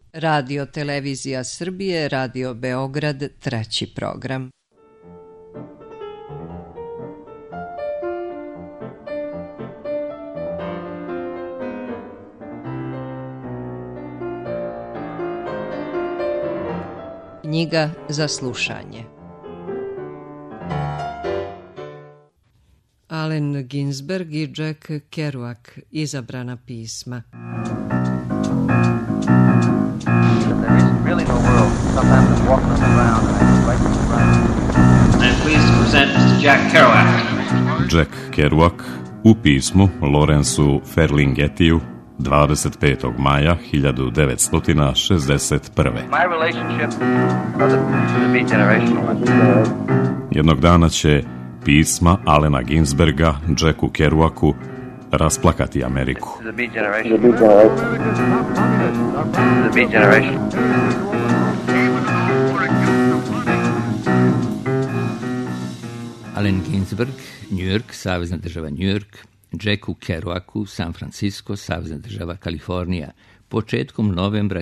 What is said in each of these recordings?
Radio Televizija Srbije, Radio Beograd, 3. program. Knjiga za slušanje. Allen Ginsberg i Jack Kerouac, izabrana pisma. Jack Kerouac u pismu Lawrenceu Ferlinghettiju 25. maja 1961. Jednog dana će pisma Allena Ginsberga Jacku Kerouacu rasplakati Ameriku. Allen Ginsberg, New York, Savezna država New York, Jacku Kerouacu, San Francisco, Savezna država Kalifornija, početkom novembra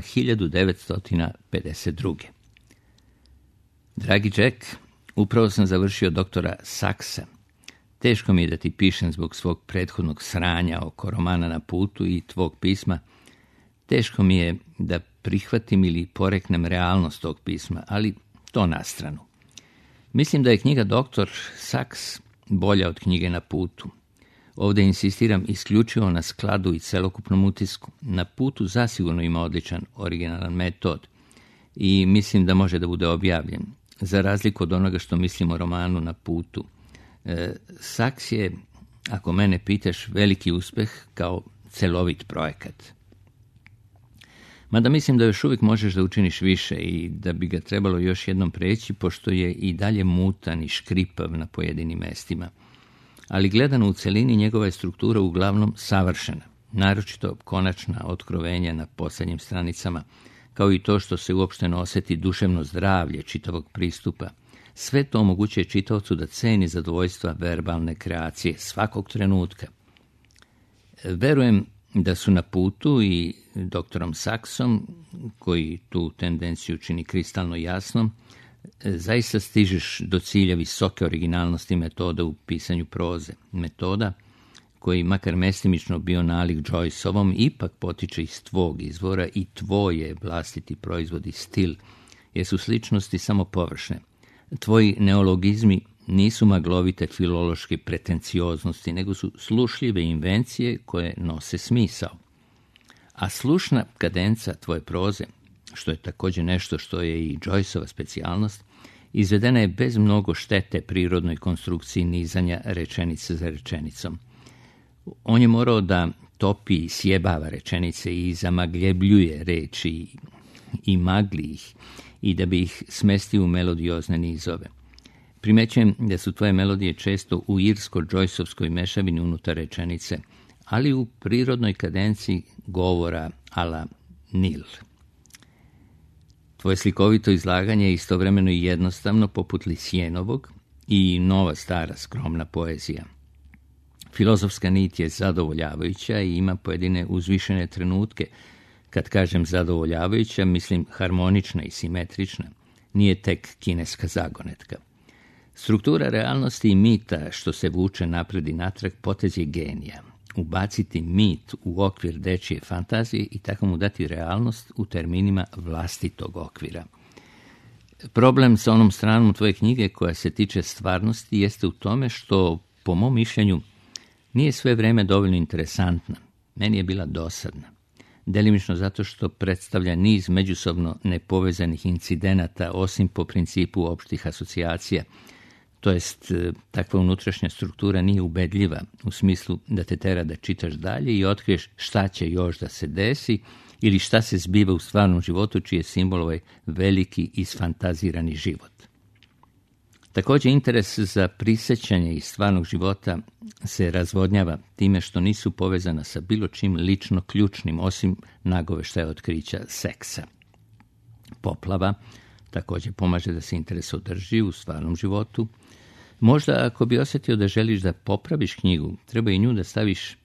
1952. Dragi Jack, upravo sam završio doktora Saxa. Teško mi je da ti pišem zbog svog prethodnog sranja oko romana Na putu i tvog pisma. Teško mi je da prihvatim ili poreknem realnost tog pisma, ali to na stranu. Mislim da je knjiga Doktor Saks bolja od knjige Na putu. Ovdje insistiram isključivo na skladu i celokupnom utisku. Na putu zasigurno ima odličan originalan metod i mislim da može da bude objavljen. Za razliku od onoga što mislim o romanu Na putu. Saks je, ako mene pitaš, veliki uspeh kao celovit projekat. Mada mislim da još uvijek možeš da učiniš više i da bi ga trebalo još jednom preći, pošto je i dalje mutan i škripav na pojedinim mestima. Ali gledano u celini, njegova je struktura uglavnom savršena, naročito konačna otkrovenja na posljednjim stranicama, kao i to što se uopšteno osjeti duševno zdravlje čitavog pristupa. Sve to omogućuje čitaocu da ceni zadovoljstva verbalne kreacije svakog trenutka. Verujem da su Na putu i doktorom Saksom, koji tu tendenciju čini kristalno jasnom, zaista stižeš do cilja visoke originalnosti metoda u pisanju proze. Metoda koji, makar mestimično bio nalik Joyceovom, ipak potiče iz tvog izvora i tvoje vlastiti proizvod i stil, jer su sličnosti samo površne. Tvoji neologizmi nisu maglovite filološke pretencioznosti, nego su slušljive invencije koje nose smisao. A slušna kadenca tvoje proze, što je također nešto što je i Joyceova specijalnost, izvedena je bez mnogo štete prirodnoj konstrukciji nizanja rečenice za rečenicom. On je morao da topi i sjebava rečenice i zamagljebljuje reči i magli ih, i da bi ih smestio u melodiozne nizove. Primećujem da su tvoje melodije često u irsko-džojsovskoj mešavini unutar rečenice, ali u prirodnoj kadenciji govora a la Nil. Tvoje slikovito izlaganje je istovremeno i jednostavno poput Lisjenovog i nova stara skromna poezija. Filozofska nit je zadovoljavajuća i ima pojedine uzvišene trenutke. Kad kažem zadovoljavajuća, mislim harmonična i simetrična. Nije tek kineska zagonetka. Struktura realnosti i mita što se vuče napred i natrag potez je genija. Ubaciti mit u okvir dečije fantazije i tako mu dati realnost u terminima vlastitog okvira. Problem sa onom stranom tvoje knjige koja se tiče stvarnosti jeste u tome što, po mom mišljenju, nije sve vreme dovoljno interesantna. Meni je bila dosadna. Delimično zato što predstavlja niz međusobno nepovezanih incidenata, osim po principu opštih asocijacija. To jest, takva unutrašnja struktura nije ubedljiva u smislu da te tera da čitaš dalje i otkriješ šta će još da se desi ili šta se zbiva u stvarnom životu, čiji je simbol ovaj veliki isfantazirani život. Također, interes za prisjećanje iz stvarnog života se razvodnjava time što nisu povezana sa bilo čim lično ključnim, osim nagoveštaja otkrića seksa. Poplava također pomaže da se interes održi u stvarnom životu. Možda ako bi osjetio da želiš da popraviš knjigu, treba i nju da staviš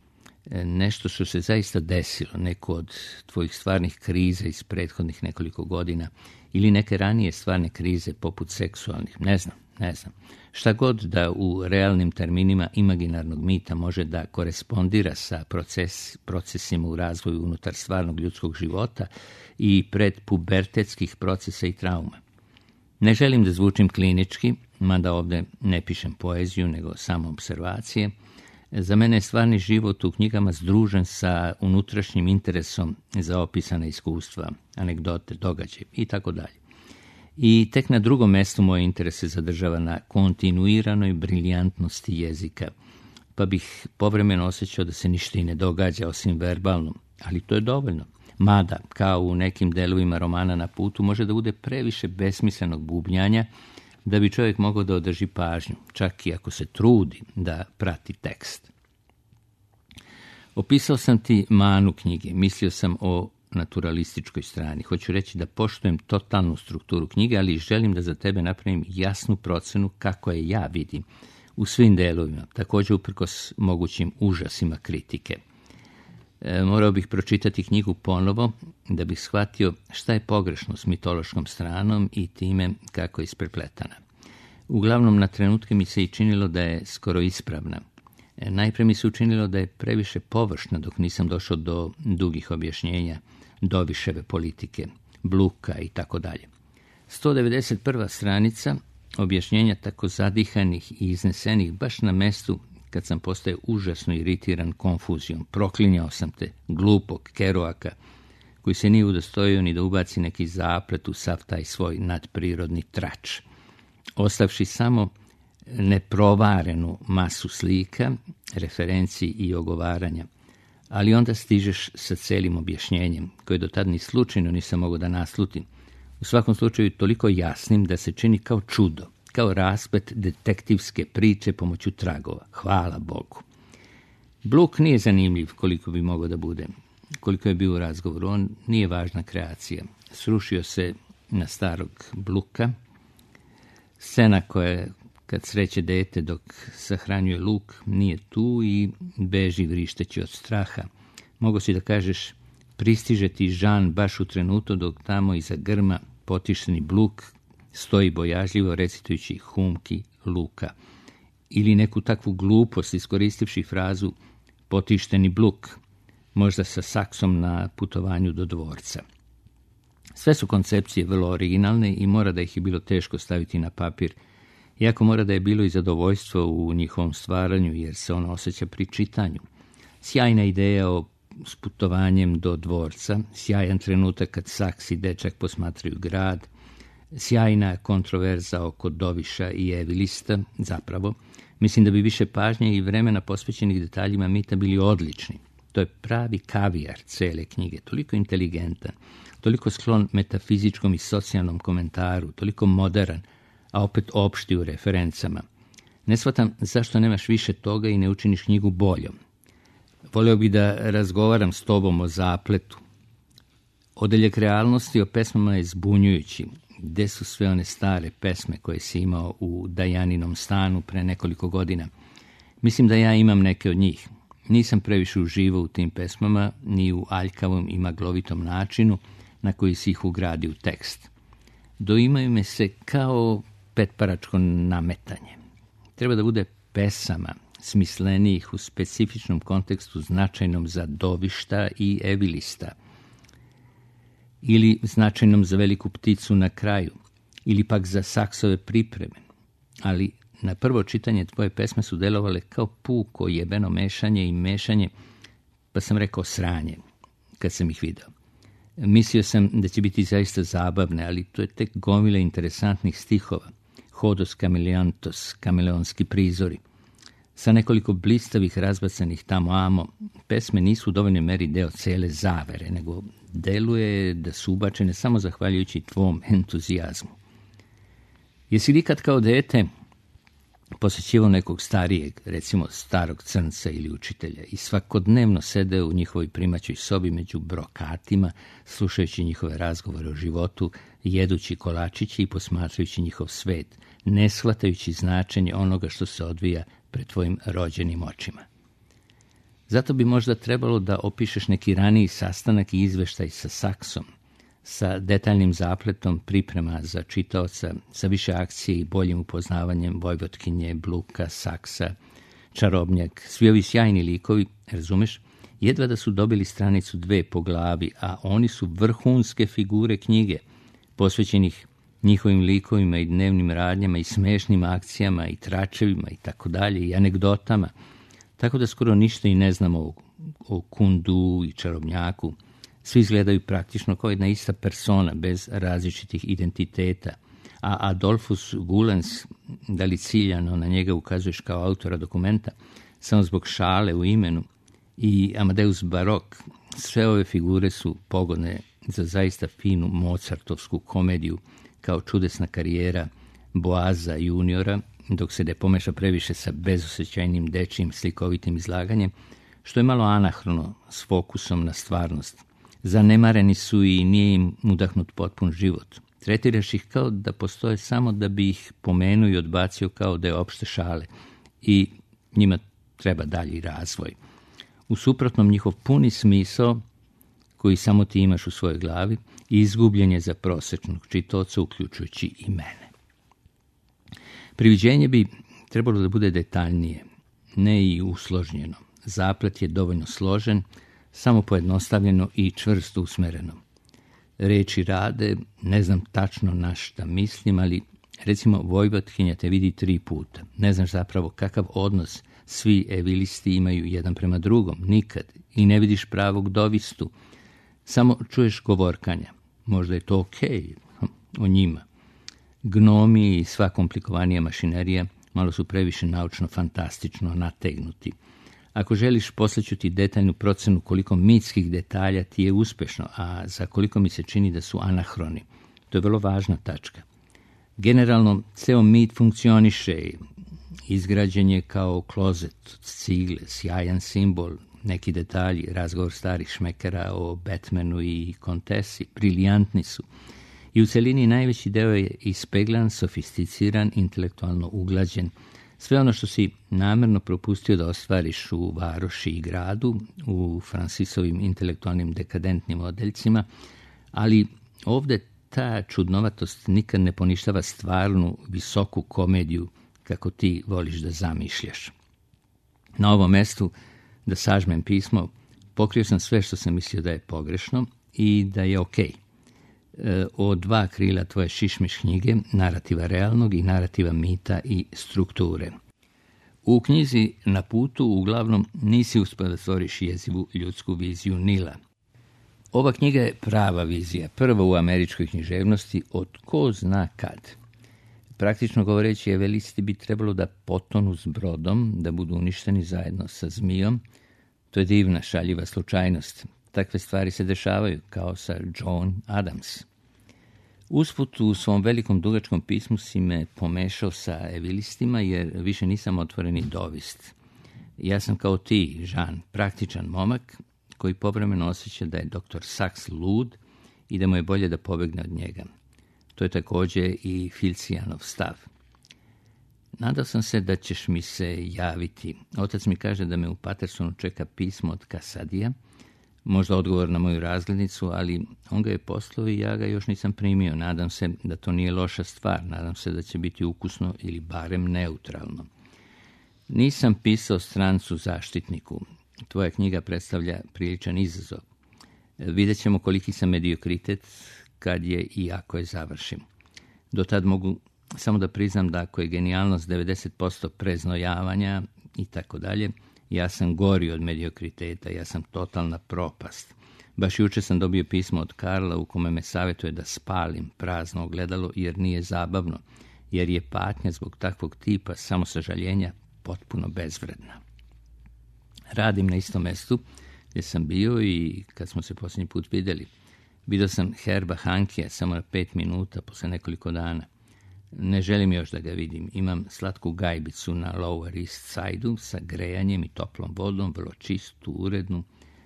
nešto što se zaista desilo, neko od tvojih stvarnih kriza iz prethodnih nekoliko godina ili neke ranije stvarne krize poput seksualnih, ne znam. Šta god da u realnim terminima imaginarnog mita može da korespondira sa procesima u razvoju unutar stvarnog ljudskog života i predpubertetskih procesa i trauma. Ne želim da zvučim klinički, mada ovdje ne pišem poeziju, nego samo observacije. Za mene je stvarni život u knjigama združen sa unutrašnjim interesom za opisana iskustva, anegdote, događaje i tako dalje. I tek na drugom mjestu moje interes se zadržava na kontinuiranoj briljantnosti jezika, pa bih povremeno osjećao da se ništa i ne događa osim verbalno, ali to je dovoljno. Mada, kao u nekim delovima romana Na putu, može da bude previše besmislenog bubnjanja da bi čovjek mogao da održi pažnju, čak i ako se trudi da prati tekst. Opisao sam ti manu knjige, mislio sam o naturalističkoj strani. Hoću reći da poštujem totalnu strukturu knjige, ali želim da za tebe napravim jasnu procenu kako je ja vidim u svim delovima, također uprkos mogućim užasima kritike. Morao bih pročitati knjigu ponovo da bih shvatio šta je pogrešno s mitološkom stranom i time kako je isprepletana. Uglavnom, na trenutke mi se i činilo da je skoro ispravna. Najprije mi se učinilo da je previše površna dok nisam došao do dugih objašnjenja, Doviševe politike, Bluka i tako dalje. 191. stranica objašnjenja tako zadihanih i iznesenih baš na mestu kad sam postao užasno iritiran konfuzijom. Proklinjao sam te, glupog Kerouaka, koji se nije udostojio ni da ubaci neki zaplet u sav taj svoj nadprirodni trač. Ostavši samo neprovarenu masu slika, referenciji i ogovaranja, ali onda stižeš sa celim objašnjenjem, koje do tad ni slučajno nisam mogao da naslutim. U svakom slučaju toliko jasnim da se čini kao čudo, kao rasplet detektivske priče pomoću tragova. Hvala Bogu. Bluk nije zanimljiv koliko bi mogao da bude, koliko je bio u razgovoru. On nije važna kreacija. Srušio se na starog Bluka. Scena koja kad sreće dete dok sahranjuje luk nije tu i beži vrišteći od straha. Mogu si da kažeš, pristiže ti Žan baš u trenutu dok tamo iza grma potišteni Bluk stoji bojažljivo recitujući humki luka. Ili neku takvu glupost iskoristivši frazu potišteni Bluk, možda sa saksom na putovanju do dvorca. Sve su koncepcije vrlo originalne i mora da ih je bilo teško staviti na papir, iako mora da je bilo i zadovoljstvo u njihovom stvaranju, jer se ono osjeća pri čitanju. Sjajna ideja s putovanjem do dvorca, sjajan trenutak kad Saks i dečak posmatraju grad, sjajna kontroverza oko Doviša i Evilista, zapravo. Mislim da bi više pažnje i vremena posvećenih detaljima mita bili odlični. To je pravi kavijar cele knjige, toliko inteligentan, toliko sklon metafizičkom i socijalnom komentaru, toliko modern, a opet opšti u referencama. Ne shvatam zašto nemaš više toga i ne učiniš knjigu boljom. Voleo bi da razgovaram s tobom o zapletu. Odeljak realnosti o pesmama je zbunjujući. Gde su sve one stare pesme koje si imao u Dajaninom stanu pre nekoliko godina? Mislim da ja imam neke od njih. Nisam previše uživao u tim pesmama, ni u aljkavom i maglovitom načinu na koji si ih ugradi u tekst. Doimaju me se kao petparačko nametanje. Treba da bude pesama, smislenijih u specifičnom kontekstu značajnom za Dovišta i Evilista, ili značajnom za Veliku pticu na kraju, ili pak za Saksove pripreme. Ali na prvo čitanje tvoje pesme su delovale kao puko jebeno mešanje, pa sam rekao sranje, kad sam ih video. Mislio sam da će biti zaista zabavne, ali to je tek gomila interesantnih stihova. Hodos kameleontos, kameleonski prizori. Sa nekoliko blistavih razbacanih tamo-amo, pesme nisu u dovoljnoj meri deo cele zavere, nego deluje da su ubačene samo zahvaljujući tvom entuzijazmu. Jesi li ikad kao dete posjećivao nekog starijeg, recimo starog crnca ili učitelja, i svakodnevno sedeo u njihovoj primaćoj sobi među brokatima, slušajući njihove razgovore o životu, jedući kolačići i posmatrajući njihov svet, ne shvatajući značenje onoga što se odvija pred tvojim rođenim očima? Zato bi možda trebalo da opišeš neki raniji sastanak i izveštaj sa Saksom, sa detaljnim zapletom priprema za čitaoca, sa više akcije i boljim upoznavanjem Vojvotkinje, Bluka, Saksa, Čarobnjak, svi ovi sjajni likovi, razumeš, jedva da su dobili stranicu 2 po glavi, a oni su vrhunske figure knjige, posvećenih njihovim likovima i dnevnim radnjama i smešnim akcijama i tračevima i tako dalje i anegdotama, tako da skoro ništa i ne znamo o Kundu i Čarobnjaku. Svi izgledaju praktično kao jedna ista persona, bez različitih identiteta, a Adolfus Gulens, da li ciljano na njega ukazuješ kao autora dokumenta, samo zbog šale u imenu, i Amadeus Barok, sve ove figure su pogodne za zaista finu Mozartovsku komediju, kao čudesna karijera Boaza juniora, dok se ne pomeša previše sa bezosjećajnim dečijim slikovitim izlaganjem, što je malo anahrono s fokusom na stvarnost. Zanemareni su i nije im udahnut potpun život. Tretiraš ih kao da postoje samo da bi ih pomenuo i odbacio kao da je opšte šale i njima treba dalji razvoj. U suprotnom, njihov puni smisao, koji samo ti imaš u svojoj glavi, izgubljen je za prosječnog čitaoca, uključujući i mene. Priviđenje bi trebalo da bude detaljnije, ne i usložnjeno. Zaplet je dovoljno složen, samo pojednostavljeno i čvrsto usmereno. Reči rade, ne znam tačno na šta mislim, ali recimo Vojvotkinja te vidi 3 puta. Ne znaš zapravo kakav odnos svi evilisti imaju jedan prema drugom, nikad, i ne vidiš pravog dovistu. Samo čuješ govorkanja. Možda je to okej, o njima. Gnomi i sva komplikovanija mašinerija malo su previše naučno-fantastično nategnuti. Ako želiš, poslaću ti detaljnu procenu koliko mitskih detalja ti je uspešno, a za koliko mi se čini da su anahroni. To je vrlo važna tačka. Generalno, ceo mit funkcioniše, izgrađen je kao klozet od cigle, sjajan simbol, neki detalji, razgovor starih šmekera o Batmanu i Kontesi, briljantni su. I u celini najveći deo je ispeglan, sofisticiran, intelektualno uglađen. Sve ono što si namerno propustio da ostvariš u varoši i gradu, u Francisovim intelektualnim dekadentnim odeljcima, ali ovde ta čudnovatost nikad ne poništava stvarnu, visoku komediju kako ti voliš da zamišljaš. Na ovom mestu, da sažmem pismo, pokrio sam sve što sam mislio da je pogrešno i da je okej. O 2 krila tvoje šišmiš knjige, narativa realnog i narativa mita i strukture. U knjizi Na putu uglavnom nisi uspio da stvoriš jezivu ljudsku viziju Nila. Ova knjiga je prava vizija, prva u američkoj književnosti od ko zna kad. Praktično govoreći, evelisti bi trebalo da potonu s brodom, da budu uništeni zajedno sa zmijom. To je divna, šaljiva slučajnost. Takve stvari se dešavaju, kao sa John Adams. Usput u svom velikom dugačkom pismu si me pomešao sa evilistima, jer više nisam otvoreni dovist. Ja sam kao ti, Jean, praktičan momak, koji povremeno osjeća da je doktor Saks lud i da mu je bolje da pobegne od njega. To je također i Filcijanov stav. Nadao sam se da ćeš mi se javiti. Otac mi kaže da me u Patersonu čeka pismo od Kasadija, možda odgovor na moju razglednicu, ali on ga je poslao i ja ga još nisam primio. Nadam se da to nije loša stvar, nadam se da će biti ukusno ili barem neutralno. Nisam pisao strancu zaštitniku. Tvoja knjiga predstavlja priličan izazov. Vidjet ćemo koliki sam mediokritet kad je i ako je završim. Do tad mogu samo da priznam da ako je genijalnost 90% preznojavanja i tako dalje, ja sam gori od mediokriteta, ja sam totalna propast. Baš juče sam dobio pismo od Karla u kome me savjetuje da spalim prazno ogledalo jer nije zabavno, jer je patnja zbog takvog tipa samosažaljenja potpuno bezvredna. Radim na istom mestu gdje sam bio i kad smo se posljednji put vidjeli. Vidio sam Herba Hankija samo na 5 minuta posle nekoliko dana. Ne želim još da ga vidim. Imam slatku gajbicu na Lower East Side-u sa grejanjem i toplom vodom, vrlo čistu, urednu.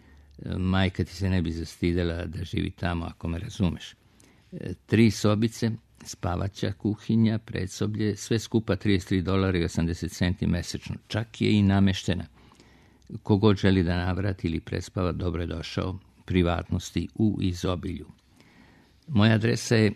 Majka ti se ne bi zastidela da živi tamo, ako me razumeš. 3 sobice, spavaća, kuhinja, predsoblje, sve skupa $33.80 mesečno. Čak je i nameštena. Kogod želi da navrati ili prespava, dobro je došao. Privatnosti u izobilju. Moja adresa je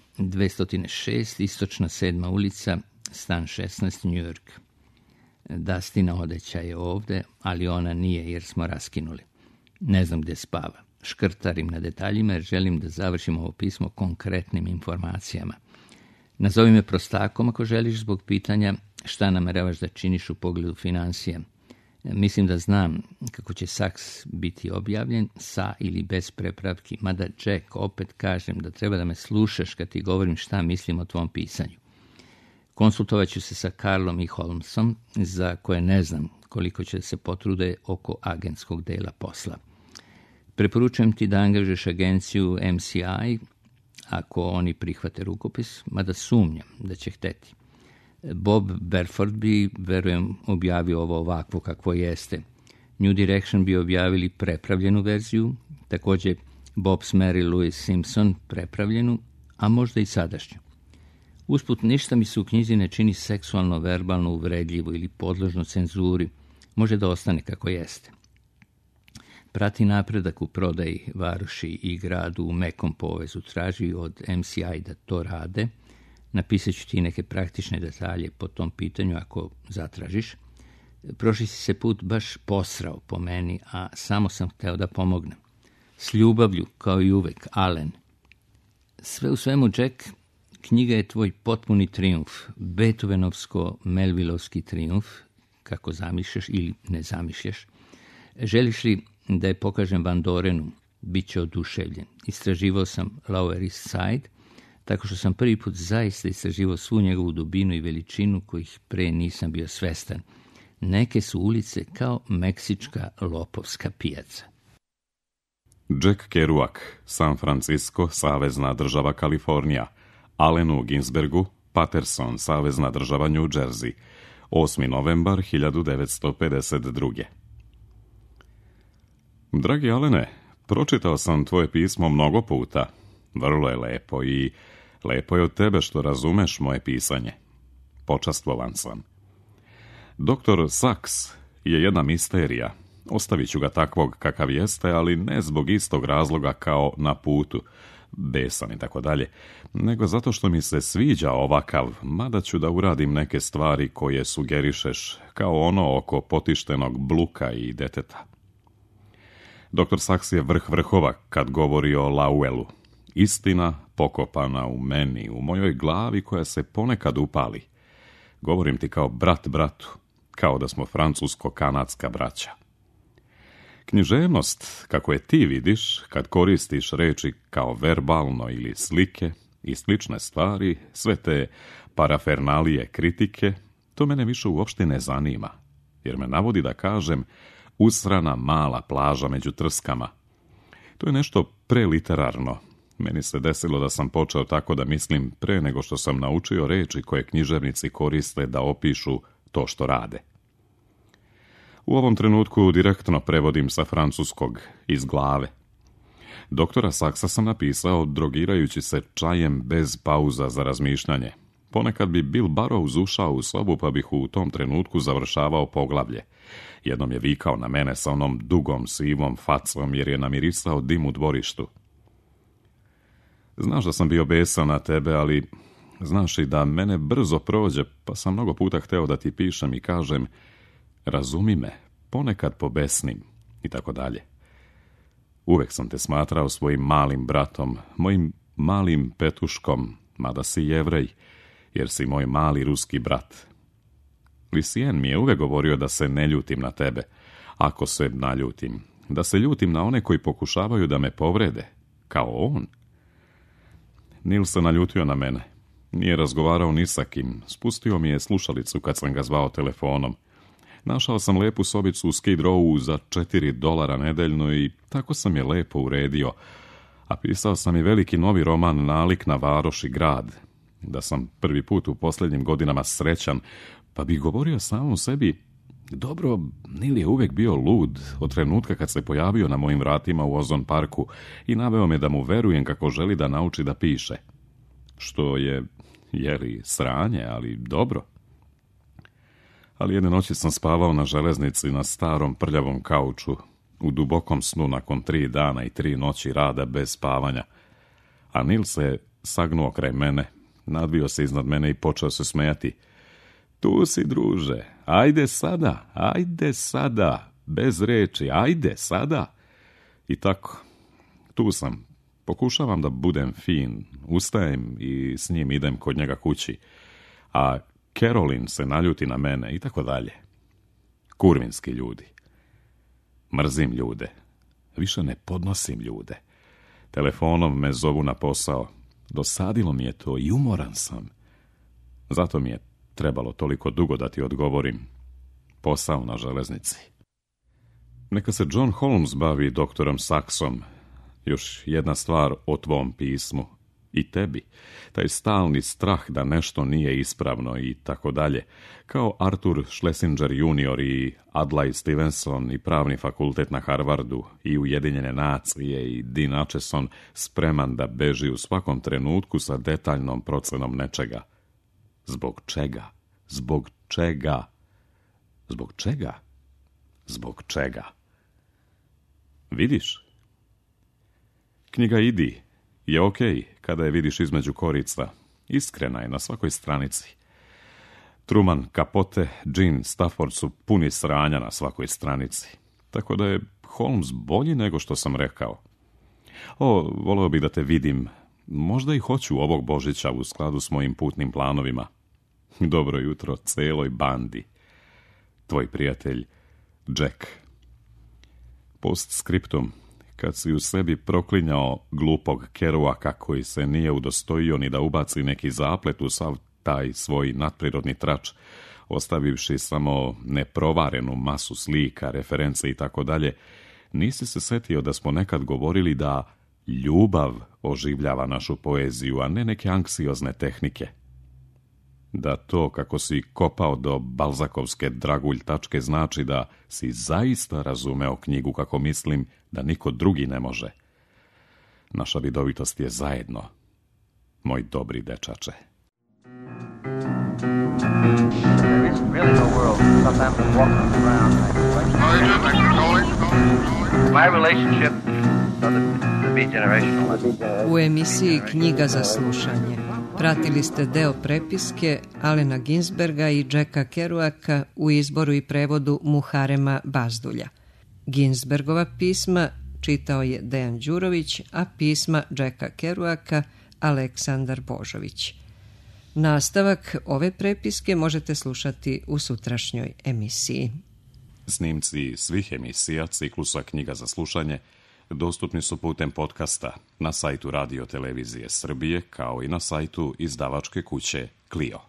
206, istočna 7. ulica, stan 16, New York. Dastina odeća je ovde, ali ona nije jer smo raskinuli. Ne znam gdje spava. Škrtarim na detaljima jer želim da završim ovo pismo konkretnim informacijama. Nazovi me prostakom ako želiš zbog pitanja šta nameravaš da činiš u pogledu financija. Mislim da znam kako će Saks biti objavljen sa ili bez prepravki, mada Jack, opet kažem da treba da me slušaš kad ti govorim šta mislim o tvom pisanju. Konsultovat ću se sa Karlom i Holmesom, za koje ne znam koliko će se potrude oko agentskog dela posla. Preporučujem ti da angažuješ agenciju MCI ako oni prihvate rukopis, mada sumnjam da će hteti. Bob Berford bi, verujem, objavio ovo ovakvo kakvo jeste. New Direction bi objavili prepravljenu verziju, također Bob Mary Louise Simpson prepravljenu, a možda i sadašnju. Usput ništa mi se u knjizi ne čini seksualno, verbalno uvredljivo ili podložno cenzuri, može da ostane kako jeste. Prati napredak u prodaji varoši i gradu u mekom povezu, traži od MCI da to rade. Napisat ću ti neke praktične detalje po tom pitanju ako zatražiš. Prošli si se put baš posrao po meni, a samo sam hteo da pomognem. S ljubavlju, kao i uvek, Allen. Sve u svemu, Jack, knjiga je tvoj potpuni trijumf, Beethovenovsko-Melvillovski trijumf, kako zamišljaš ili ne zamišljaš. Želiš li da je pokažem Van Dorenu, bit će oduševljen. Istraživao sam Lower East Side, tako što sam prvi put zaista istraživao svu njegovu dubinu i veličinu kojih pre nisam bio svestan. Neke su ulice kao meksička lopovska pijaca. Jack Kerouac, San Francisco, savezna država Kalifornija. Allenu Ginsbergu, Paterson, savezna država New Jersey. 8. novembar 1952. Dragi Allene, pročitao sam tvoje pismo mnogo puta. Vrlo je lepo i lepo je od tebe što razumeš moje pisanje. Počastvovan sam. Doktor Saks je jedna misterija. Ostavit ću ga takvog kakav jeste, ali ne zbog istog razloga kao Na putu, besan i tako dalje, nego zato što mi se sviđa ovakav, mada ću da uradim neke stvari koje sugerišeš, kao ono oko potištenog Bluka i deteta. Doktor Saks je vrh vrhova kad govori o Lowellu. Istina pokopana u meni, u mojoj glavi koja se ponekad upali. Govorim ti kao brat bratu, kao da smo francusko-kanadska braća. Književnost, kako je ti vidiš, kad koristiš reči kao verbalno ili slike i slične stvari, sve te parafernalije kritike, to mene više uopšte ne zanima, jer me navodi da kažem usrana mala plaža među trskama. To je nešto preliterarno. Meni se desilo da sam počeo tako da mislim pre nego što sam naučio reči koje književnici koriste da opišu to što rade. U ovom trenutku direktno prevodim sa francuskog, iz glave. Doktora Saksa sam napisao drogirajući se čajem bez pauza za razmišljanje. Ponekad bi Bill Burroughs ušao u sobu pa bih u tom trenutku završavao poglavlje. Jednom je vikao na mene sa onom dugom sivom facom jer je namirisao dim u dvorištu. Znaš da sam bio besan na tebe, ali znaš i da mene brzo prođe, pa sam mnogo puta hteo da ti pišem i kažem razumi me, ponekad pobesnim i tako dalje. Uvek sam te smatrao svojim malim bratom, mojim malim petuškom, mada si Jevrej, jer si moj mali ruski brat. Lisien mi je uvek govorio da se ne ljutim na tebe, ako se naljutim, da se ljutim na one koji pokušavaju da me povrede, kao on. Nil se naljutio na mene. Nije razgovarao ni sa kim. Spustio mi je slušalicu kad sam ga zvao telefonom. Našao sam lepu sobicu u Skid Rowu za $4 nedeljno i tako sam je lepo uredio. A pisao sam i veliki novi roman Nalik na varoš i grad. Da sam prvi put u posljednjim godinama srećan, pa bih govorio samom sebi, dobro, Nil je uvek bio lud od trenutka kad se pojavio na mojim vratima u Ozon parku i naveo me da mu verujem kako želi da nauči da piše. Što je, sranje, ali dobro. Ali jedne noći sam spavao na železnici na starom prljavom kauču, u dubokom snu nakon 3 dana i 3 noći rada bez spavanja. A Nil se sagnuo kraj mene, nadvio se iznad mene i počeo se smejati. Tu si, druže, ajde sada, bez reči, ajde sada. I tako, tu sam, pokušavam da budem fin, ustajem i s njim idem kod njega kući, a Caroline se naljuti na mene i tako dalje. Kurvinski ljudi. Mrzim ljude. Više ne podnosim ljude. Telefonom me zovu na posao. Dosadilo mi je to i umoran sam. Zato mi je trebalo toliko dugo da ti odgovorim. Posao na železnici. Neka se John Holmes bavi doktorom Saxom. Još jedna stvar o tvom pismu. I tebi. Taj stalni strah da nešto nije ispravno i tako dalje. Kao Arthur Schlesinger junior i Adlai Stevenson i pravni fakultet na Harvardu i Ujedinjene nacije i Dean Acheson spreman da beži u svakom trenutku sa detaljnom procenom nečega. Zbog čega? Zbog čega? Zbog čega? Zbog čega? Vidiš? Knjiga Idi je okej kada je vidiš između korica. Iskrena je na svakoj stranici. Truman, Capote, Jean, Stafford su puni sranja na svakoj stranici. Tako da je Holmes bolji nego što sam rekao. Voleo bih da te vidim. Možda i hoću ovog Božića u skladu s mojim putnim planovima. Dobro jutro celoj bandi. Tvoj prijatelj, Jack. Postscriptum. Kad si u sebi proklinjao glupog Kerouaka koji se nije udostojio ni da ubaci neki zaplet u sav taj svoj nadprirodni trač, ostavivši samo neprovarenu masu slika, reference i tako dalje, nisi se setio da smo nekad govorili da ljubav oživljava našu poeziju, a ne neke anksiozne tehnike. Da to kako si kopao do balzakovske dragulj tačke znači da si zaista razumeo knjigu kako mislim da niko drugi ne može. Naša vidovitost je zajedno, moj dobri dečače. U emisiji Knjiga za slušanje pratili ste deo prepiske Alena Ginsberga i Jacka Kerouaka u izboru i prevodu Muharema Bazdulja. Ginsbergova pisma čitao je Dejan Đurović, a pisma Jacka Kerouaka Aleksandar Božović. Nastavak ove prepiske možete slušati u sutrašnjoj emisiji. Snimci svih emisija ciklusa Knjiga za slušanje dostupni su putem podcasta na sajtu Radio Televizije Srbije kao i na sajtu izdavačke kuće Clio.